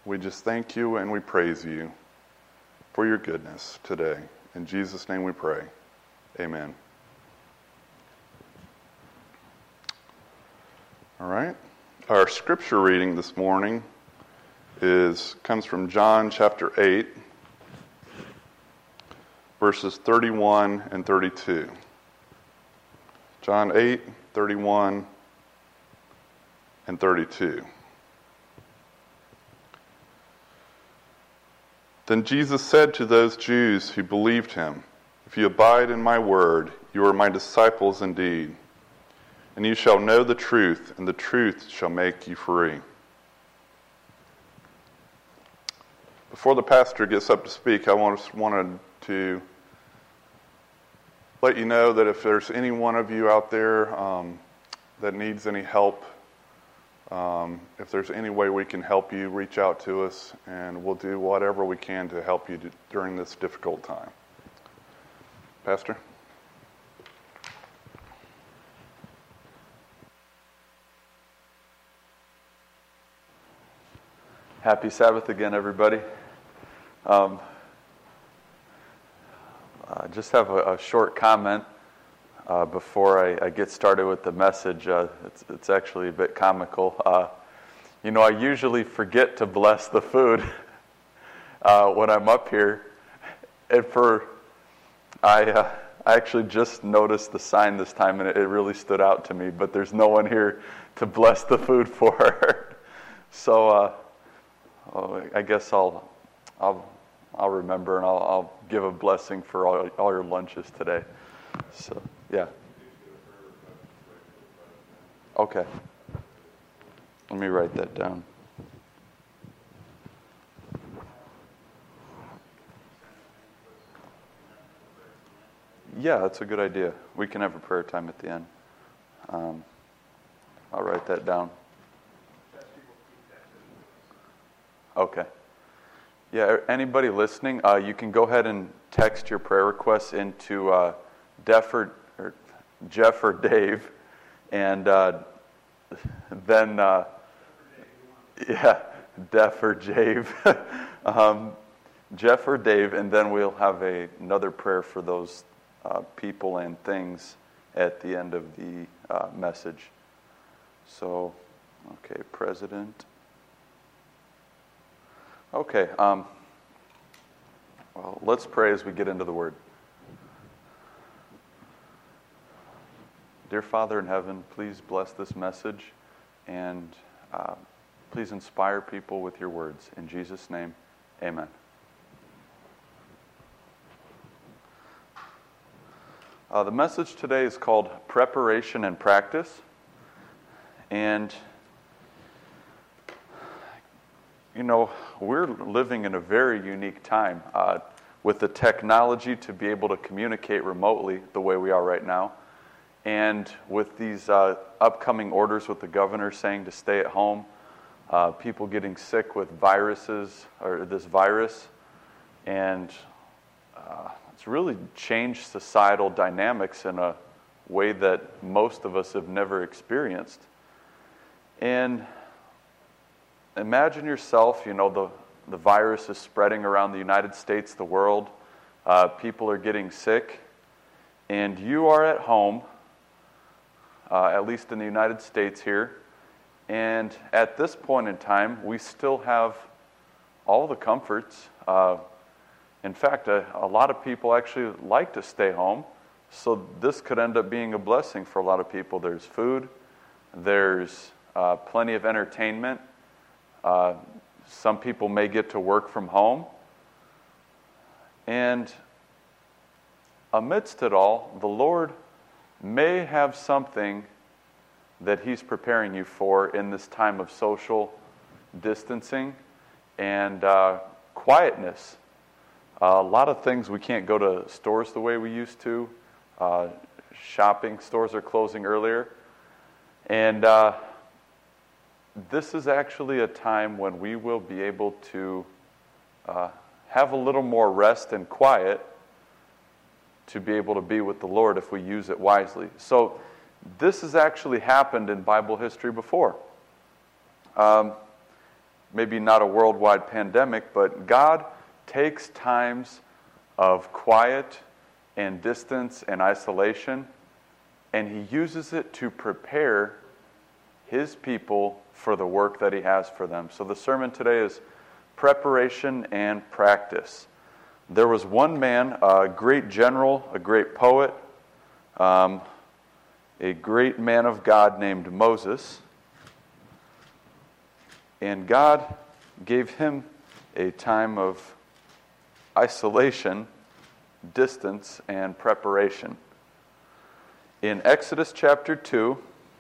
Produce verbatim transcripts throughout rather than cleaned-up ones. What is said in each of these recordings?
We just thank you and we praise you for your goodness today. In Jesus' name we pray. Amen. All right. Our scripture reading this morning is comes from John chapter eight, verses thirty-one and thirty-two. John eight, thirty-one and thirty-two. Then Jesus said to those Jews who believed him, "If you abide in my word, you are my disciples indeed, and you shall know the truth, and the truth shall make you free." Before the pastor gets up to speak, I just wanted to let you know that if there's any one of you out there um, that needs any help, um, if there's any way we can help you, reach out to us, and we'll do whatever we can to help you during this difficult time. Pastor? Happy Sabbath again, everybody. Um, I just have a, a short comment uh, before I, I get started with the message. Uh, it's, it's actually a bit comical. Uh, you know, I usually forget to bless the food uh, when I'm up here, and for I, uh, I actually just noticed the sign this time, and it, it really stood out to me. But there's no one here to bless the food for, so. Uh, Oh, I guess I'll, I'll, I'll remember and I'll, I'll give a blessing for all, all your lunches today. So, yeah. Okay. Let me write that down. Yeah, that's a good idea. We can have a prayer time at the end. Um, I'll write that down. Okay. Yeah, anybody listening, uh, you can go ahead and text your prayer requests into uh, Def or, or Jeff or Dave, and uh, then, uh, yeah, Def or Dave, um, Jeff or Dave, and then we'll have a, another prayer for those uh, people and things at the end of the uh, message. So, okay, President. Okay, um, well, let's pray as we get into the Word. Dear Father in heaven, please bless this message and uh, please inspire people with your words. In Jesus' name, amen. Uh, the message today is called Preparation and Practice, and you know, we're living in a very unique time uh, with the technology to be able to communicate remotely the way we are right now. And with these uh, upcoming orders with the governor saying to stay at home, uh, people getting sick with viruses, or this virus, and uh, it's really changed societal dynamics in a way that most of us have never experienced. And imagine yourself, you know, the, the virus is spreading around the United States, the world. Uh, people are getting sick. And you are at home, uh, at least in the United States here. And at this point in time, we still have all the comforts. Uh, in fact, a, a lot of people actually like to stay home. So this could end up being a blessing for a lot of people. There's food. There's uh, plenty of entertainment. Uh, some people may get to work from home. And amidst it all, the Lord may have something that He's preparing you for in this time of social distancing and uh, quietness. Uh, a lot of things, we can't go to stores the way we used to. Uh, shopping stores are closing earlier. And uh, this is actually a time when we will be able to uh, have a little more rest and quiet to be able to be with the Lord if we use it wisely. So this has actually happened in Bible history before. Um, maybe not a worldwide pandemic, but God takes times of quiet and distance and isolation, and he uses it to prepare his people for the work that he has for them. So the sermon today is preparation and practice. There was one man, a great general, a great poet, um, a great man of God named Moses. And God gave him a time of isolation, distance, and preparation. In Exodus chapter two,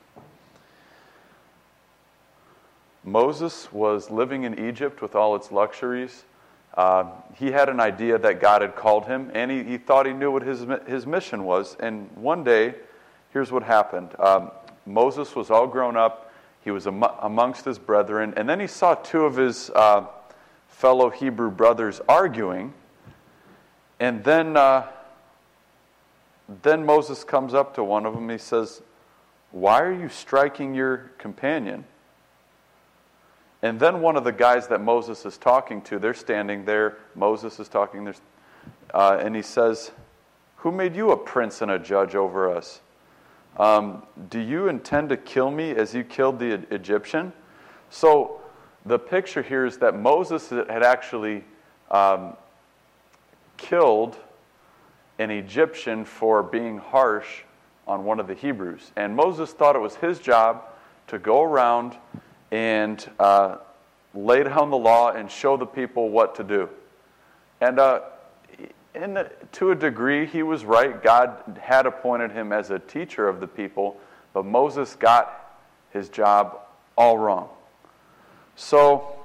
Moses was living in Egypt with all its luxuries. Uh, he had an idea that God had called him, and he, he thought he knew what his, his mission was. And one day, here's what happened. Um, Moses was all grown up. He was am- amongst his brethren. And then he saw two of his uh, fellow Hebrew brothers arguing. And then, uh, then Moses comes up to one of them. He says, "Why are you striking your companion?" And then one of the guys that Moses is talking to, they're standing there. Moses is talking there. Uh, and he says, "Who made you a prince and a judge over us? Um, do you intend to kill me as you killed the Egyptian?" So the picture here is that Moses had actually um, killed an Egyptian for being harsh on one of the Hebrews. And Moses thought it was his job to go around and uh, lay down the law and show the people what to do. And uh, in the, to a degree, he was right. God had appointed him as a teacher of the people, but Moses got his job all wrong. So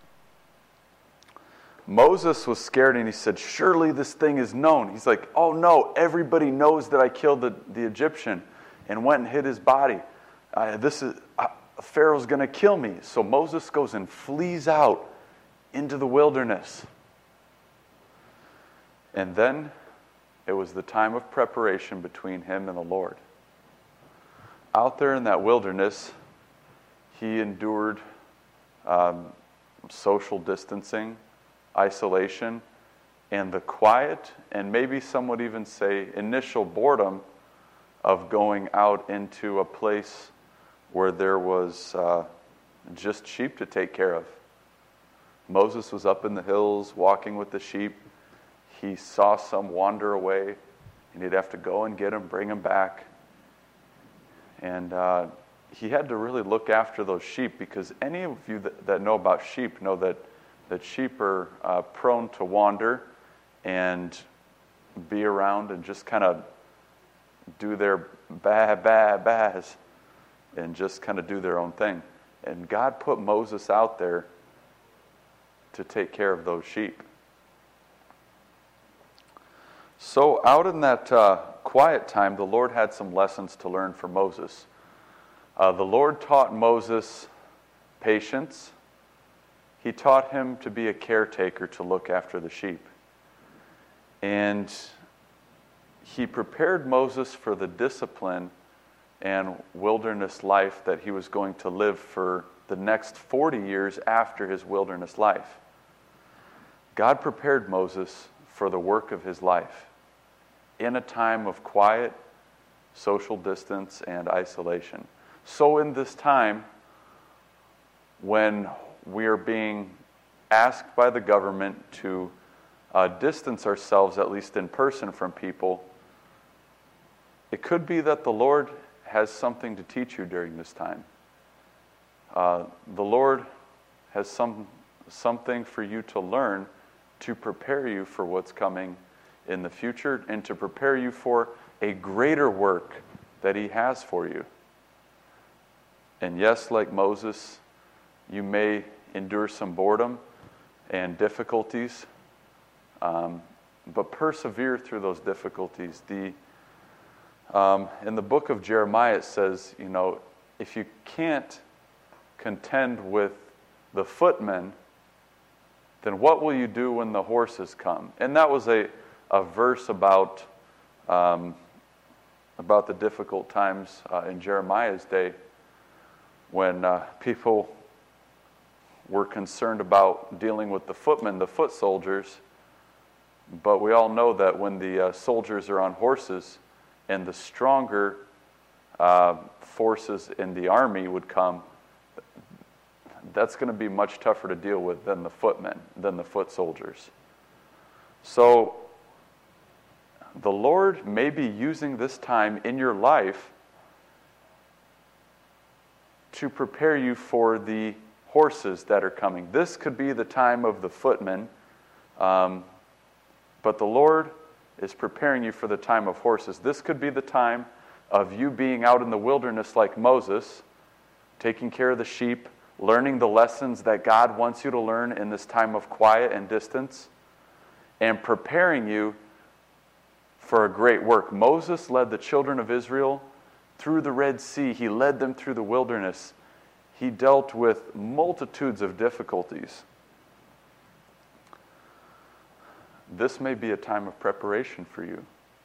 Moses was scared, and he said, "Surely this thing is known." He's like, "Oh no, everybody knows that I killed the, the Egyptian and went and hid his body. Uh, this is... Uh, Pharaoh's going to kill me." So Moses goes and flees out into the wilderness. And then it was the time of preparation between him and the Lord. Out there in that wilderness, he endured um, social distancing, isolation, and the quiet, and maybe some would even say initial boredom of going out into a place where there was uh, just sheep to take care of. Moses was up in the hills walking with the sheep. He saw some wander away, and he'd have to go and get them, bring them back. And uh, he had to really look after those sheep, because any of you that, that know about sheep know that, that sheep are uh, prone to wander and be around and just kind of do their ba, ba, bahs. And just kind of do their own thing. And God put Moses out there to take care of those sheep. So out in that uh, quiet time, the Lord had some lessons to learn for Moses. Uh, the Lord taught Moses patience. He taught him to be a caretaker to look after the sheep. And he prepared Moses for the discipline and wilderness life that he was going to live for the next forty years after his wilderness life. God prepared Moses for the work of his life in a time of quiet, social distance, and isolation. So in this time, when we are being asked by the government to uh, distance ourselves, at least in person, from people, it could be that the Lord has something to teach you during this time. Uh, the Lord has some something for you to learn to prepare you for what's coming in the future and to prepare you for a greater work that He has for you. And yes, like Moses, you may endure some boredom and difficulties, um, but persevere through those difficulties. The Um, in the book of Jeremiah, it says, you know, if you can't contend with the footmen, then what will you do when the horses come? And that was a, a verse about, um, about the difficult times uh, in Jeremiah's day when uh, people were concerned about dealing with the footmen, the foot soldiers. But we all know that when the uh, soldiers are on horses and the stronger uh, forces in the army would come, that's going to be much tougher to deal with than the footmen, than the foot soldiers. So the Lord may be using this time in your life to prepare you for the horses that are coming. This could be the time of the footmen, um, but the Lord is preparing you for the time of horses. This could be the time of you being out in the wilderness like Moses, taking care of the sheep, learning the lessons that God wants you to learn in this time of quiet and distance, and preparing you for a great work. Moses led the children of Israel through the Red Sea. He led them through the wilderness. He dealt with multitudes of difficulties. This may be a time of preparation for you.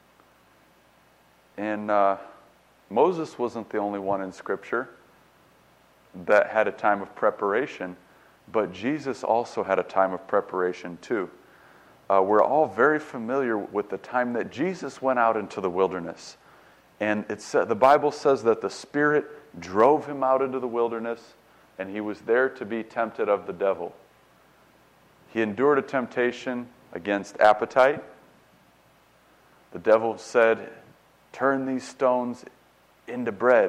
And uh, Moses wasn't the only one in Scripture that had a time of preparation, but Jesus also had a time of preparation too. Uh, we're all very familiar with the time that Jesus went out into the wilderness. And it sa- the Bible says that the Spirit drove him out into the wilderness, and he was there to be tempted of the devil. He endured a temptation against appetite. The devil said, "Turn these stones into bread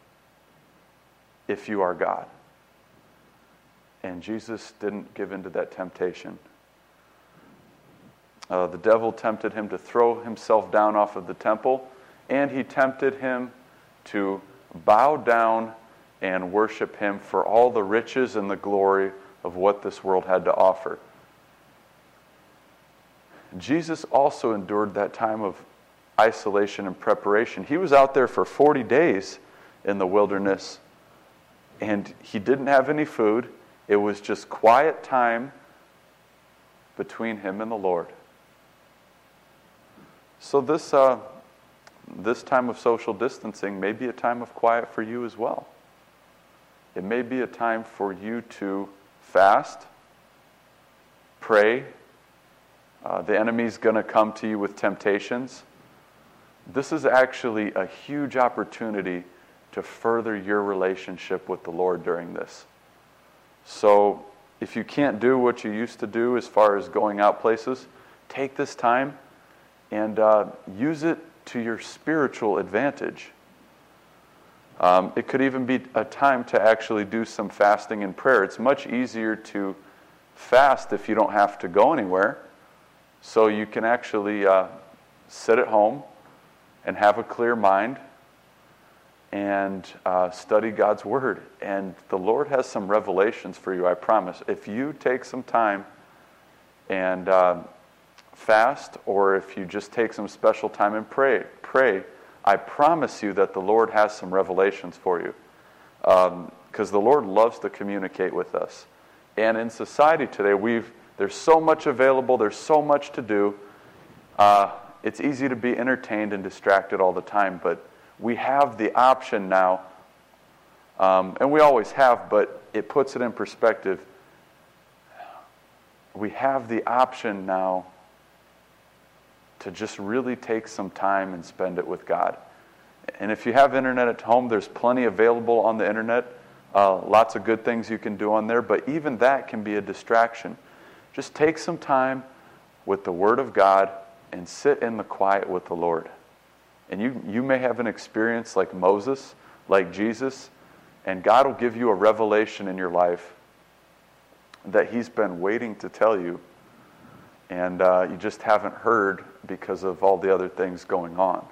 if you are God." And Jesus didn't give in to that temptation. Uh, the devil tempted him to throw himself down off of the temple, and he tempted him to bow down and worship him for all the riches and the glory of what this world had to offer. Jesus also endured that time of isolation and preparation. He was out there for forty days in the wilderness, and he didn't have any food. It was just quiet time between him and the Lord. So this uh, this time of social distancing may be a time of quiet for you as well. It may be a time for you to fast, pray. Uh, the enemy's going to come to you with temptations. This is actually a huge opportunity to further your relationship with the Lord during this. So if you can't do what you used to do as far as going out places, take this time and uh, use it to your spiritual advantage. Um, it could even be a time to actually do some fasting and prayer. It's much easier to fast if you don't have to go anywhere. So you can actually uh, sit at home and have a clear mind and uh, study God's Word. And the Lord has some revelations for you, I promise. If you take some time and uh, fast, or if you just take some special time and pray, pray, I promise you that the Lord has some revelations for you. Because um, the Lord loves to communicate with us. And in society today, we've there's so much available, there's so much to do. Uh, it's easy to be entertained and distracted all the time, but we have the option now, um, and we always have, but it puts it in perspective. We have the option now to just really take some time and spend it with God. And if you have internet at home, there's plenty available on the internet. Uh, lots of good things you can do on there, but even that can be a distraction. Just take some time with the Word of God and sit in the quiet with the Lord. And you, you may have an experience like Moses, like Jesus, and God will give you a revelation in your life that He's been waiting to tell you, and uh, you just haven't heard because of all the other things going on.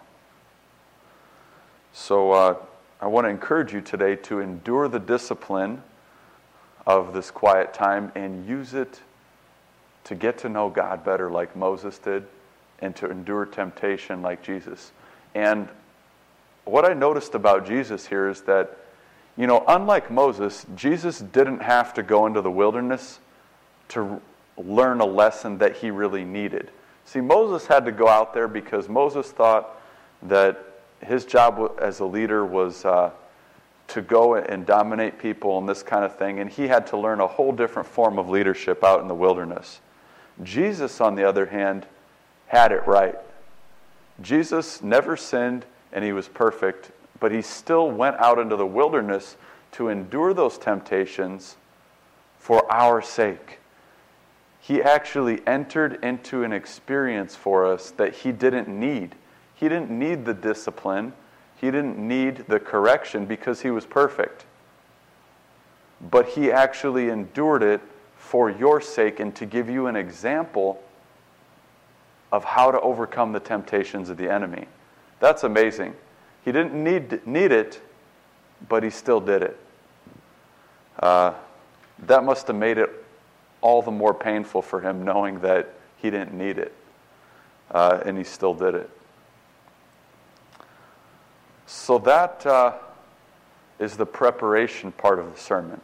So uh, I want to encourage you today to endure the discipline of this quiet time and use it to get to know God better like Moses did, and to endure temptation like Jesus. And what I noticed about Jesus here is that, you know, unlike Moses, Jesus didn't have to go into the wilderness to learn a lesson that he really needed. See, Moses had to go out there because Moses thought that his job as a leader was uh, to go and dominate people and this kind of thing, and he had to learn a whole different form of leadership out in the wilderness. Jesus, on the other hand, had it right. Jesus never sinned, and he was perfect, but he still went out into the wilderness to endure those temptations for our sake. He actually entered into an experience for us that he didn't need. He didn't need the discipline. He didn't need the correction because he was perfect. But he actually endured it for your sake and to give you an example of how to overcome the temptations of the enemy. That's amazing. He didn't need, need it, but he still did it. Uh, that must have made it all the more painful for him, knowing that he didn't need it. Uh, and he still did it. So that uh, is the preparation part of the sermon.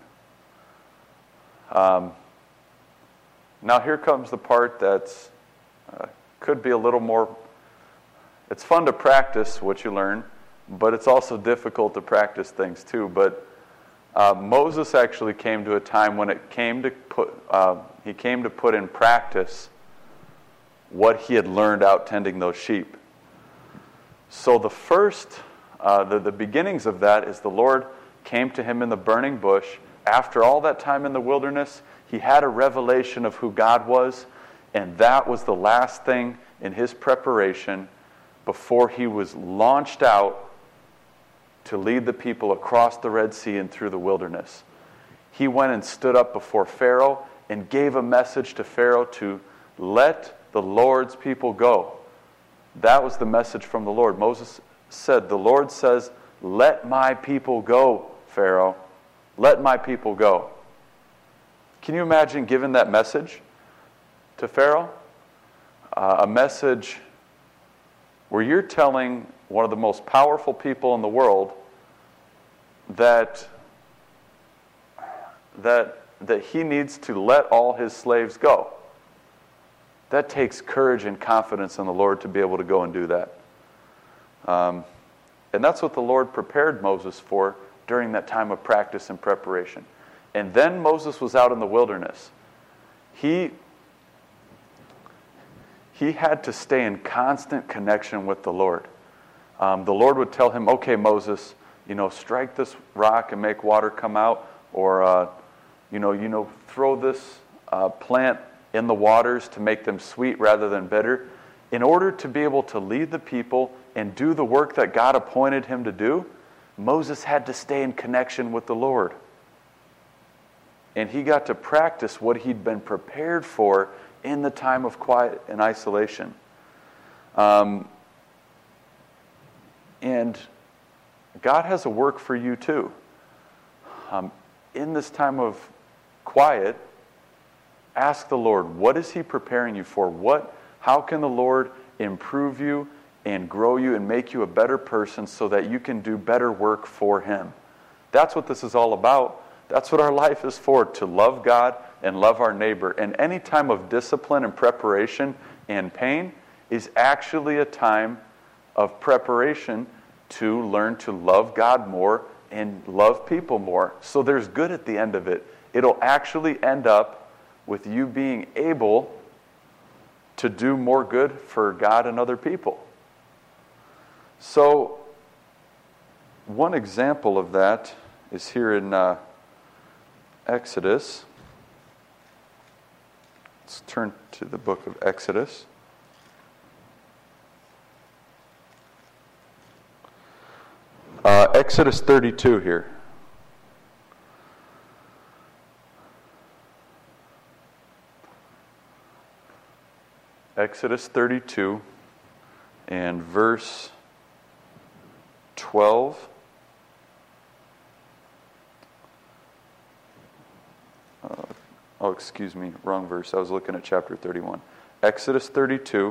Um, now here comes the part that's uh, could be a little more, it's fun to practice what you learn, but it's also difficult to practice things too. But uh, Moses actually came to a time when it came to put, uh, he came to put in practice what he had learned out tending those sheep. So the first, uh, the, the beginnings of that is the Lord came to him in the burning bush. After all that time in the wilderness, he had a revelation of who God was, and that was the last thing in his preparation before he was launched out to lead the people across the Red Sea and through the wilderness. He went and stood up before Pharaoh and gave a message to Pharaoh to let the Lord's people go. That was the message from the Lord. Moses said, the Lord says, let my people go, Pharaoh. Let my people go. Can you imagine giving that message to Pharaoh? Uh, a message where you're telling one of the most powerful people in the world that, that, that he needs to let all his slaves go. That takes courage and confidence in the Lord to be able to go and do that. Um, and that's what the Lord prepared Moses for during that time of practice and preparation. And then Moses was out in the wilderness. He, he had to stay in constant connection with the Lord. Um, the Lord would tell him, okay, Moses, you know, strike this rock and make water come out, or, uh, you know, you know, throw this uh, plant in the waters to make them sweet rather than bitter. In order to be able to lead the people and do the work that God appointed him to do, Moses had to stay in connection with the Lord. And he got to practice what he'd been prepared for in the time of quiet and isolation. Um, and God has a work for you too. Um, in this time of quiet, ask the Lord, what is he preparing you for? What, how can the Lord improve you and grow you and make you a better person so that you can do better work for him? That's what this is all about. That's what our life is for, to love God and love our neighbor. And any time of discipline and preparation and pain is actually a time of preparation to learn to love God more and love people more. So there's good at the end of it. It'll actually end up with you being able to do more good for God and other people. So one example of that is here in uh, Exodus. Let's turn to the book of Exodus. Uh, Exodus thirty-two here. Exodus thirty-two and verse twelve. Uh, oh, excuse me, wrong verse. I was looking at chapter thirty-one. Exodus thirty-two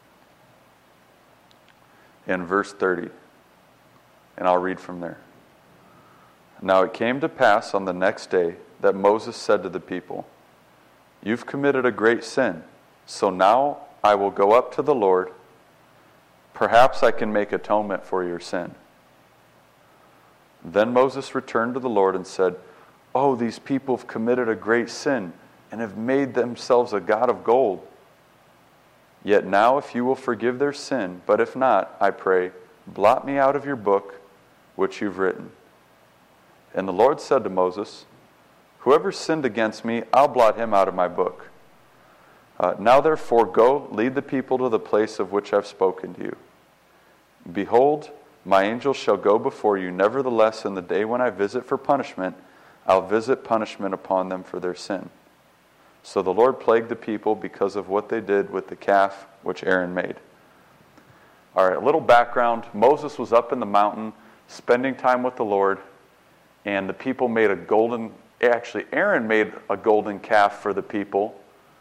and verse thirty. And I'll read from there. Now it came to pass on the next day that Moses said to the people, "You've committed a great sin, so now I will go up to the Lord. Perhaps I can make atonement for your sin." Then Moses returned to the Lord and said, "Oh, these people have committed a great sin and have made themselves a god of gold. Yet now if you will forgive their sin, but if not, I pray, blot me out of your book which you've written." And the Lord said to Moses, "Whoever sinned against me, I'll blot him out of my book. Uh, now therefore go, lead the people to the place of which I've spoken to you. Behold, my angel shall go before you. Nevertheless, in the day when I visit for punishment, I'll visit punishment upon them for their sin." So the Lord plagued the people because of what they did with the calf which Aaron made. All right, a little background. Moses was up in the mountain spending time with the Lord, and the people made a golden, actually Aaron made a golden calf for the people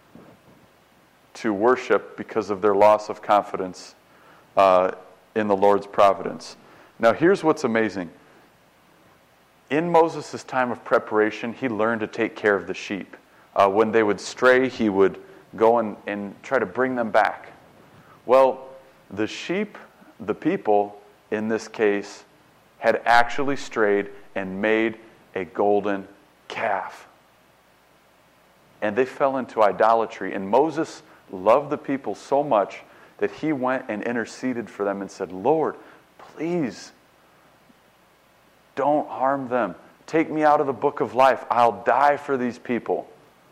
to worship because of their loss of confidence uh, in the Lord's providence. Now here's what's amazing. In Moses' time of preparation, he learned to take care of the sheep. Uh, when they would stray, he would go and, and try to bring them back. Well, the sheep, the people, in this case, had actually strayed and made a golden calf. And they fell into idolatry. And Moses loved the people so much that he went and interceded for them and said, "Lord, please don't harm them. Take me out of the book of life. I'll die for these people."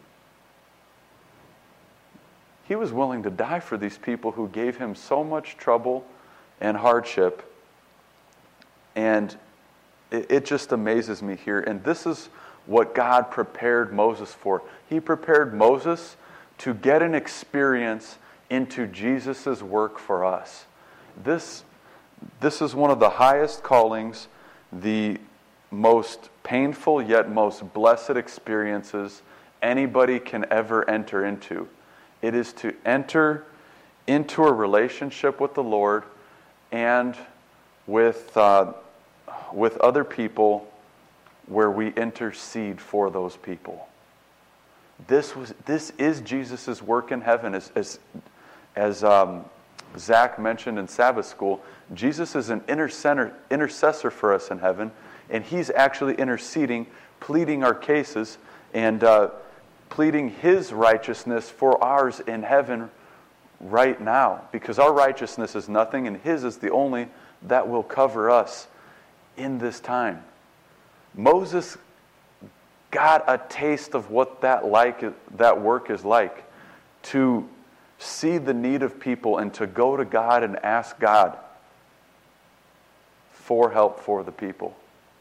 He was willing to die for these people who gave him so much trouble and hardship. And it, it just amazes me here. And this is what God prepared Moses for. He prepared Moses to get an experience into Jesus' work for us. This, this is one of the highest callings, the most painful yet most blessed experiences anybody can ever enter into. It is to enter into a relationship with the Lord and with uh, with other people where we intercede for those people. This was this is Jesus' work in heaven. As as, as um, Zach mentioned in Sabbath school, Jesus is an intercessor, intercessor for us in heaven, and he's actually interceding, pleading our cases, and uh, pleading his righteousness for ours in heaven right now. Because our righteousness is nothing, and his is the only that will cover us in this time. Moses got a taste of what that like that work is like, to see the need of people and to go to God and ask God for help for the people.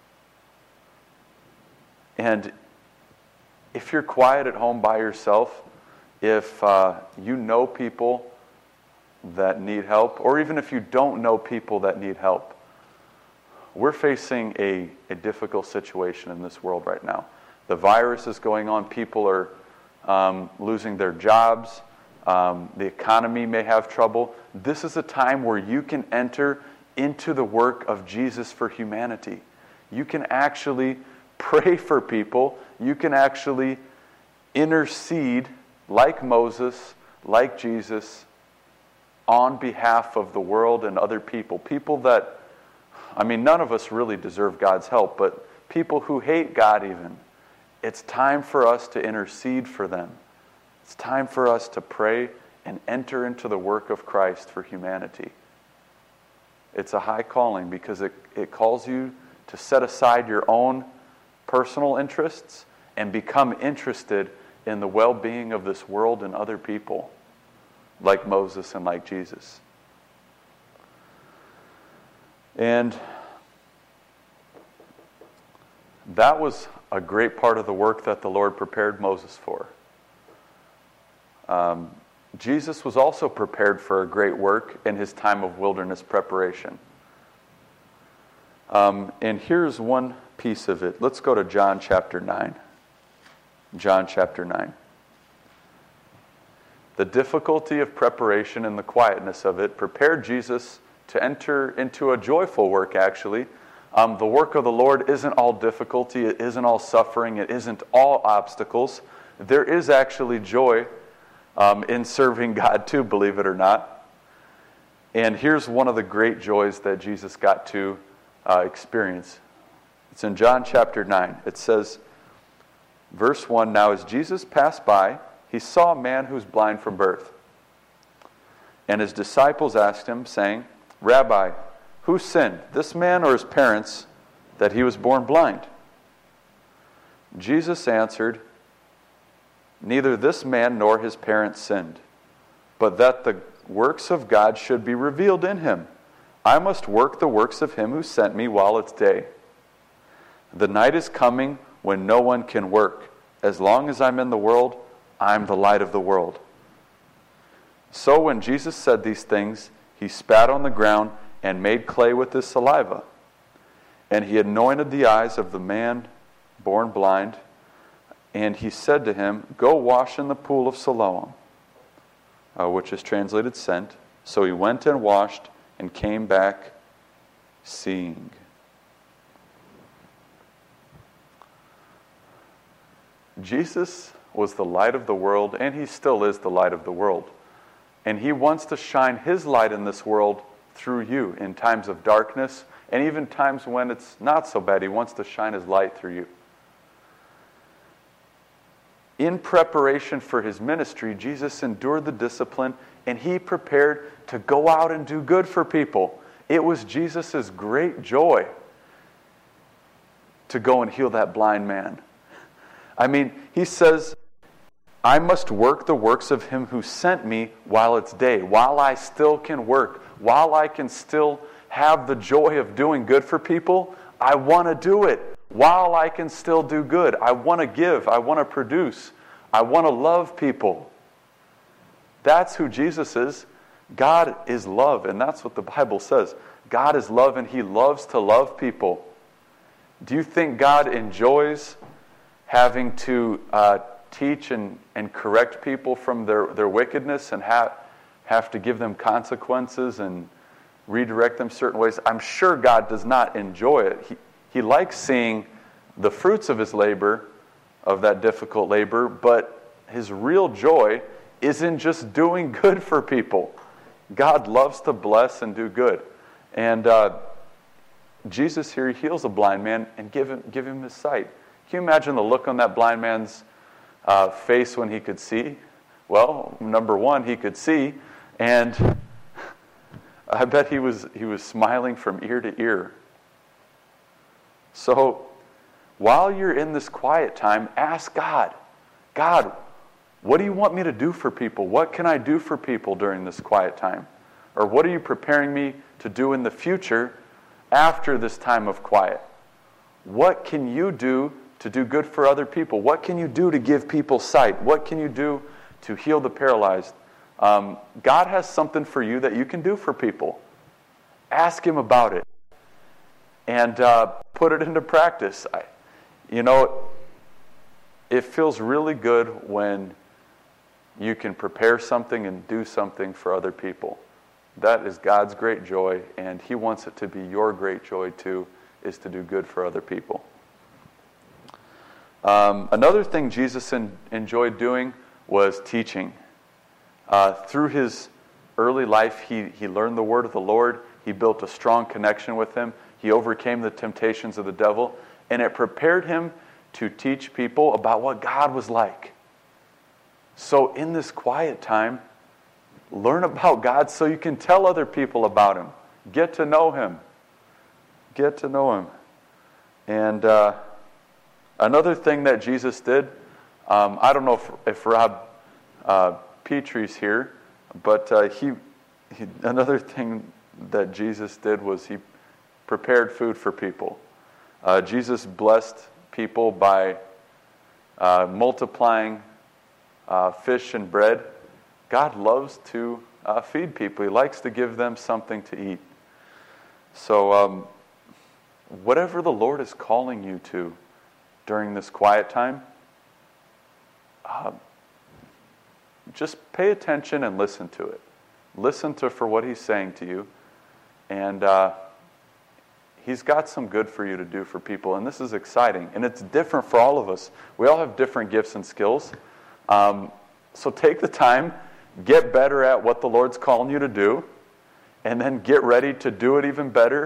And if you're quiet at home by yourself, if uh, you know people that need help, or even if you don't know people that need help, we're facing a, a difficult situation in this world right now. The virus is going on. People are um, losing their jobs. Um, the economy may have trouble. This is a time where you can enter into the work of Jesus for humanity. You can actually pray for people. You can actually intercede like Moses, like Jesus, on behalf of the world and other people. People that, I mean, none of us really deserve God's help, but people who hate God even. It's time for us to intercede for them. It's time for us to pray and enter into the work of Christ for humanity. It's a high calling because it, it calls you to set aside your own personal interests and become interested in the well-being of this world and other people, like Moses and like Jesus. And that was a great part of the work that the Lord prepared Moses for. Um, Jesus was also prepared for a great work in his time of wilderness preparation. Um, and here's one piece of it. Let's go to John chapter nine. John chapter nine. The difficulty of preparation and the quietness of it prepared Jesus to enter into a joyful work, actually. Um, the work of the Lord isn't all difficulty. It isn't all suffering. It isn't all obstacles. There is actually joy um, in serving God too, believe it or not. And here's one of the great joys that Jesus got to uh, experience. It's in John chapter nine. It says, verse one, "Now as Jesus passed by, he saw a man who was blind from birth. And his disciples asked him, saying, 'Rabbi, who sinned, this man or his parents, that he was born blind?' Jesus answered, 'Neither this man nor his parents sinned, but that the works of God should be revealed in him. I must work the works of him who sent me while it's day. The night is coming when no one can work. As long as I'm in the world, I'm the light of the world.' So when Jesus said these things, he spat on the ground and made clay with his saliva. And he anointed the eyes of the man born blind, and he said to him, 'Go wash in the pool of Siloam,' uh, which is translated sent. So he went and washed and came back seeing." Jesus was the light of the world, and he still is the light of the world. And he wants to shine his light in this world through you in times of darkness, and even times when it's not so bad. He wants to shine his light through you. In preparation for his ministry, Jesus endured the discipline, and he prepared to go out and do good for people. It was Jesus' great joy to go and heal that blind man. I mean, he says, "I must work the works of him who sent me while it's day," while I still can work, while I can still have the joy of doing good for people. I want to do it while I can still do good. I want to give. I want to produce. I want to love people. That's who Jesus is. God is love, and that's what the Bible says. God is love, and he loves to love people. Do you think God enjoys having to uh, teach and, and correct people from their, their wickedness and have, have to give them consequences and redirect them certain ways? I'm sure God does not enjoy it. He, he likes seeing the fruits of his labor, of that difficult labor, but his real joy isn't just doing good for people. God loves to bless and do good. And uh, Jesus here heals a blind man and give him, give him his sight. Can you imagine the look on that blind man's uh, face when he could see? Well, number one, he could see, and I bet he was he was smiling from ear to ear. So, while you're in this quiet time, ask God, God, what do you want me to do for people? What can I do for people during this quiet time? Or what are you preparing me to do in the future after this time of quiet? What can you do to do good for other people? What can you do to give people sight? What can you do to heal the paralyzed? Um, God has something for you that you can do for people. Ask him about it and uh, put it into practice. I, you know, it feels really good when you can prepare something and do something for other people. That is God's great joy, and he wants it to be your great joy too, is to do good for other people. Um, another thing Jesus en- enjoyed doing was teaching. Uh, through his early life, he, he learned the word of the Lord. He built a strong connection with him. He overcame the temptations of the devil, and it prepared him to teach people about what God was like. So in this quiet time, learn about God so you can tell other people about him. Get to know him. Get to know him. And uh, another thing that Jesus did, um, I don't know if, if Rob uh, Petrie's here, but uh, he, he another thing that Jesus did was he prepared food for people. Uh, Jesus blessed people by uh, multiplying uh, fish and bread. God loves to uh, feed people. He likes to give them something to eat. So um, whatever the Lord is calling you to during this quiet time, uh, just pay attention and listen to it. Listen to for what he's saying to you. And uh, he's got some good for you to do for people. And this is exciting. And it's different for all of us. We all have different gifts and skills. Um, so take the time, get better at what the Lord's calling you to do, and then get ready to do it even better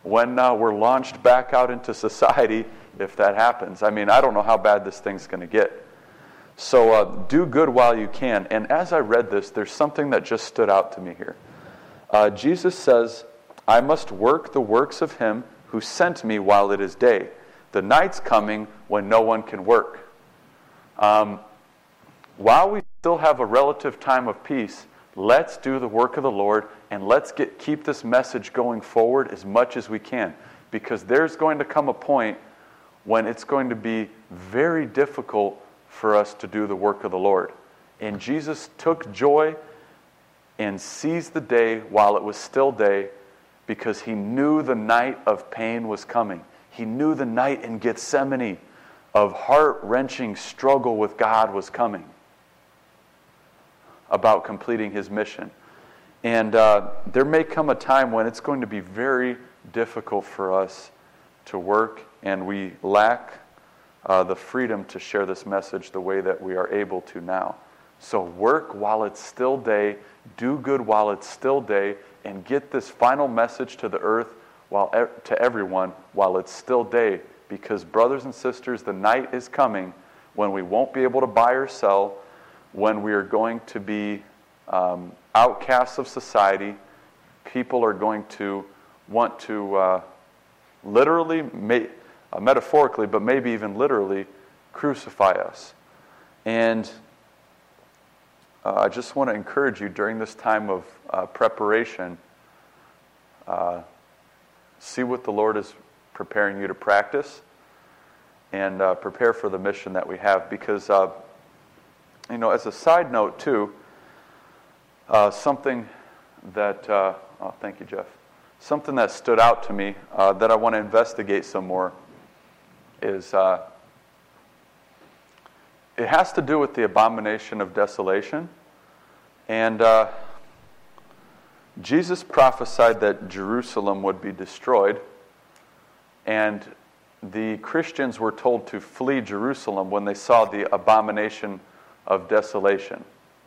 when uh, we're launched back out into society, if that happens. I mean, I don't know how bad this thing's going to get. So uh, do good while you can. And as I read this, there's something that just stood out to me here. Uh, Jesus says, I must work the works of him who sent me while it is day. The night's coming when no one can work. Um, while we still have a relative time of peace, let's do the work of the Lord, and let's get keep this message going forward as much as we can. Because there's going to come a point when it's going to be very difficult for us to do the work of the Lord. And Jesus took joy and seized the day while it was still day, because he knew the night of pain was coming. He knew the night in Gethsemane of heart-wrenching struggle with God was coming about completing his mission. And uh, there may come a time when it's going to be very difficult for us to work, and we lack uh, the freedom to share this message the way that we are able to now. So work while it's still day, do good while it's still day, and get this final message to the earth while to everyone while it's still day. Because brothers and sisters, the night is coming when we won't be able to buy or sell, when we are going to be um, outcasts of society. People are going to want to uh, literally, may, uh, metaphorically, but maybe even literally, crucify us. And uh, I just want to encourage you during this time of uh, preparation, uh, see what the Lord is preparing you to practice, and uh, prepare for the mission that we have. Because, uh, you know, as a side note too, uh, something that, uh, oh, thank you, Jeff. Something that stood out to me uh, that I want to investigate some more is uh, it has to do with the abomination of desolation. And uh, Jesus prophesied that Jerusalem would be destroyed, and the Christians were told to flee Jerusalem when they saw the abomination of desolation.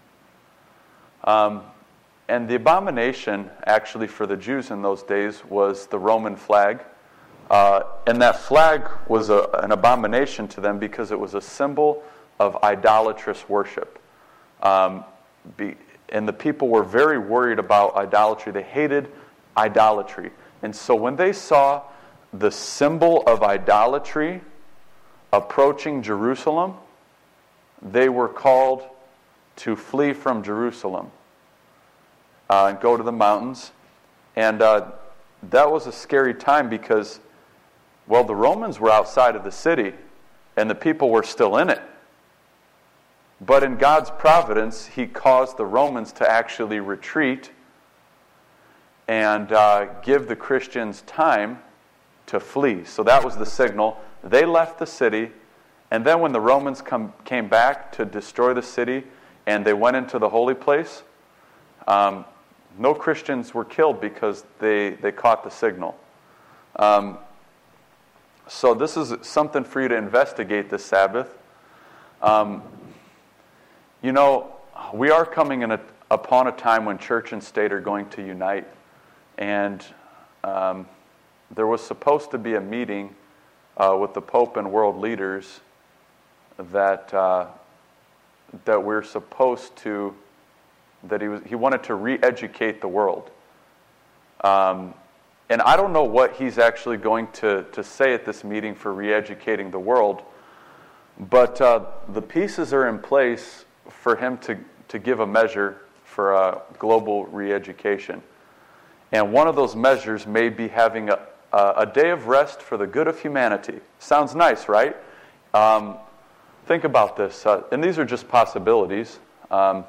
Um, and the abomination, actually, for the Jews in those days was the Roman flag. Uh, and that flag was a, an abomination to them because it was a symbol of idolatrous worship. Um, be, and the people were very worried about idolatry. They hated idolatry. And so when they saw the symbol of idolatry approaching Jerusalem, they were called to flee from Jerusalem uh, and go to the mountains. And uh, that was a scary time because, well, the Romans were outside of the city and the people were still in it. But in God's providence, he caused the Romans to actually retreat and uh, give the Christians time to flee. So that was the signal. They left the city, and then when the Romans come, came back to destroy the city and they went into the holy place, um, no Christians were killed because they, they caught the signal. Um, so this is something for you to investigate this Sabbath. Um, you know, we are coming in a, upon a time when church and state are going to unite. And um, there was supposed to be a meeting uh, with the Pope and world leaders that uh, that we're supposed to, that he was he wanted to re-educate the world. Um, and I don't know what he's actually going to, to say at this meeting for re-educating the world, but uh, the pieces are in place for him to, to give a measure for uh, global re-education. And one of those measures may be having a, a day of rest for the good of humanity. Sounds nice, right? Um, think about this. Uh, and these are just possibilities. Um,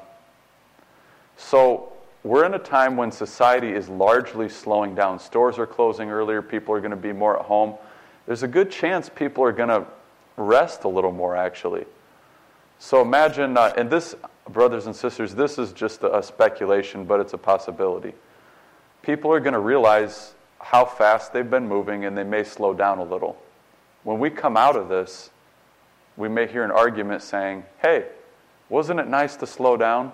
so we're in a time when society is largely slowing down. Stores are closing earlier. People are going to be more at home. There's a good chance people are going to rest a little more, actually. So imagine, uh, and this, brothers and sisters, this is just a, a speculation, but it's a possibility. People are going to realize how fast they've been moving, and they may slow down a little. When we come out of this, we may hear an argument saying, hey, wasn't it nice to slow down?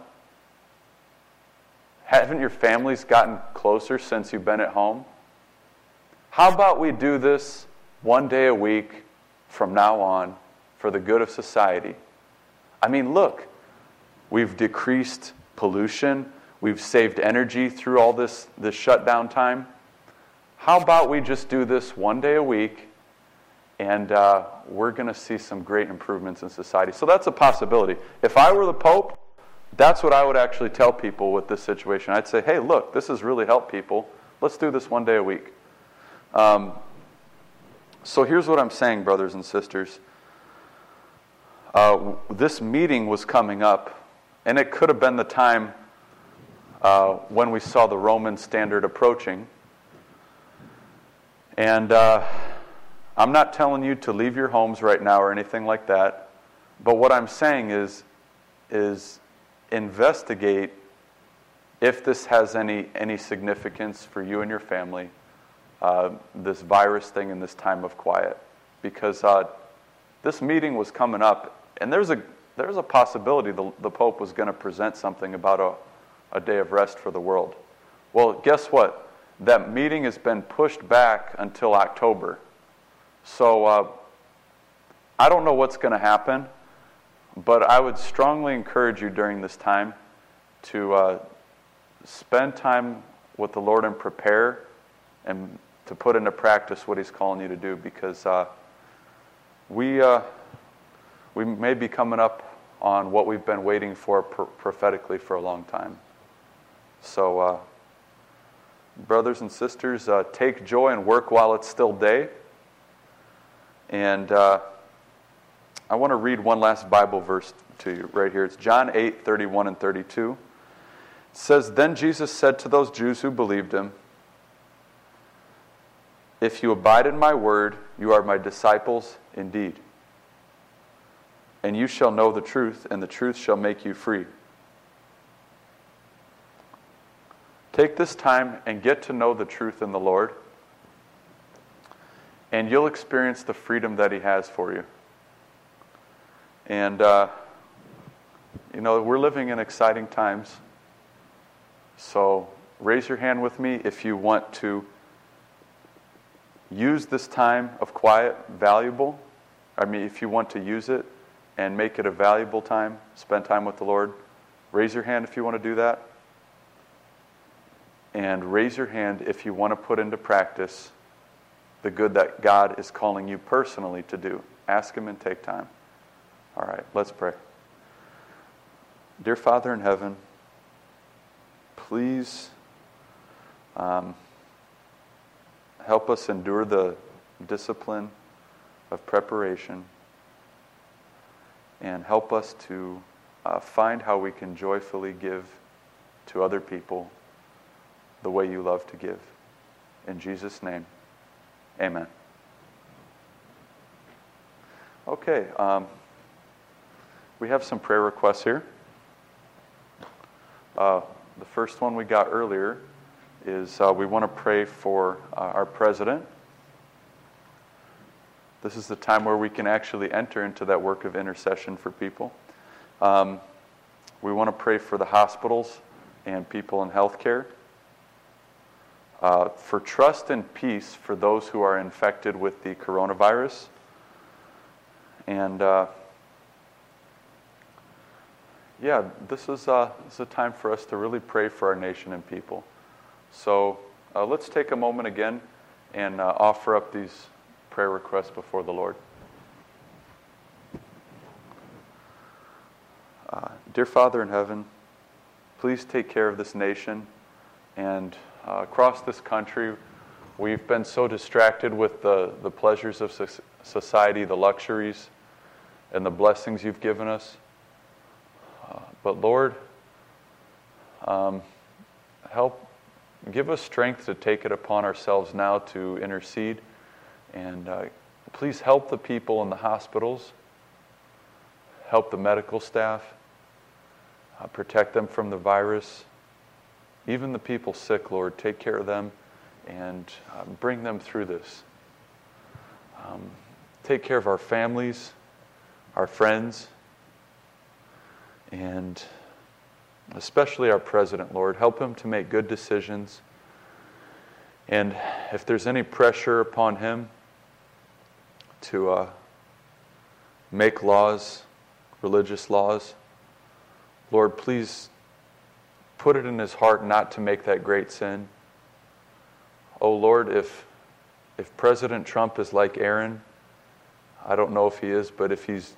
Haven't your families gotten closer since you've been at home? How about we do this one day a week from now on for the good of society? I mean, look, we've decreased pollution. We've saved energy through all this, this shutdown time. How about we just do this one day a week, and uh, we're going to see some great improvements in society. So that's a possibility. If I were the Pope, that's what I would actually tell people with this situation. I'd say, hey, look, this has really helped people. Let's do this one day a week. Um, so here's what I'm saying, brothers and sisters. Uh, this meeting was coming up, and it could have been the time uh, when we saw the Roman standard approaching. And uh, I'm not telling you to leave your homes right now or anything like that. But what I'm saying is, is investigate if this has any, any significance for you and your family, uh, this virus thing in this time of quiet. Because uh, this meeting was coming up, and there's a, there's a possibility the, the Pope was going to present something about a, a day of rest for the world. Well, guess what? That meeting has been pushed back until October. So uh, I don't know what's going to happen, but I would strongly encourage you during this time to uh, spend time with the Lord and prepare and to put into practice what He's calling you to do, because uh, we uh, we may be coming up on what we've been waiting for pr- prophetically for a long time. So, uh, brothers and sisters, uh, take joy and work while it's still day. And uh, I want to read one last Bible verse to you right here. It's John eight, thirty-one and thirty-two. It says, "Then Jesus said to those Jews who believed Him, 'If you abide in my word, you are my disciples indeed. And you shall know the truth, and the truth shall make you free.'" Take this time and get to know the truth in the Lord, and you'll experience the freedom that He has for you. And, uh, you know, we're living in exciting times. So raise your hand with me if you want to use this time of quiet valuable. I mean, if you want to use it and make it a valuable time, spend time with the Lord. Raise your hand if you want to do that. And raise your hand if you want to put into practice the good that God is calling you personally to do. Ask Him and take time. All right, let's pray. Dear Father in heaven, please um, help us endure the discipline of preparation, and help us to uh, find how we can joyfully give to other people the way you love to give. In Jesus' name, amen. Okay, um, we have some prayer requests here. Uh, the first one we got earlier is uh, we want to pray for uh, our president. This is the time where we can actually enter into that work of intercession for people. Um, we want to pray for the hospitals and people in healthcare. Uh, for trust and peace for those who are infected with the coronavirus. And uh, yeah, this is, uh, this is a time for us to really pray for our nation and people. So uh, let's take a moment again and uh, offer up these prayer requests before the Lord. Uh, dear Father in heaven, please take care of this nation. And uh, across this country, we've been so distracted with the, the pleasures of society, the luxuries, and the blessings you've given us. Uh, but Lord, um, help, give us strength to take it upon ourselves now to intercede. And uh, please help the people in the hospitals, help the medical staff, uh, protect them from the virus. Even the people sick, Lord, take care of them and uh, bring them through this. Um, take care of our families, our friends, and especially our president, Lord. Help him to make good decisions And if there's any pressure upon him to uh, make laws, religious laws, Lord, please put it in his heart not to make that great sin. Oh Lord, if if President Trump is like Aaron, I don't know if he is, but if he's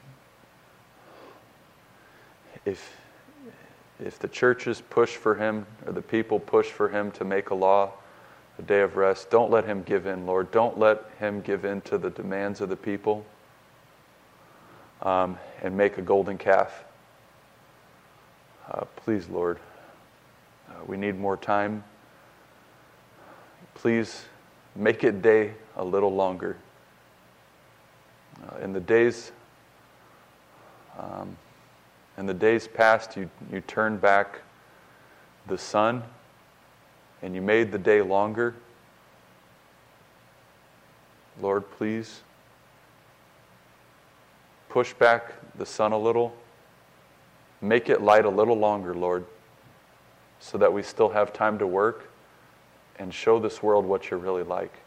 if if the churches push for him or the people push for him to make a law, a day of rest, don't let him give in, Lord. Don't let him give in to the demands of the people um, and make a golden calf. Uh, please, Lord, uh, we need more time. Please make it day a little longer. Uh, in the days, um, in the days past, you you turned back the sun, and you made the day longer. Lord, please push back the sun a little. Make it light a little longer, Lord, so that we still have time to work and show this world what you're really like.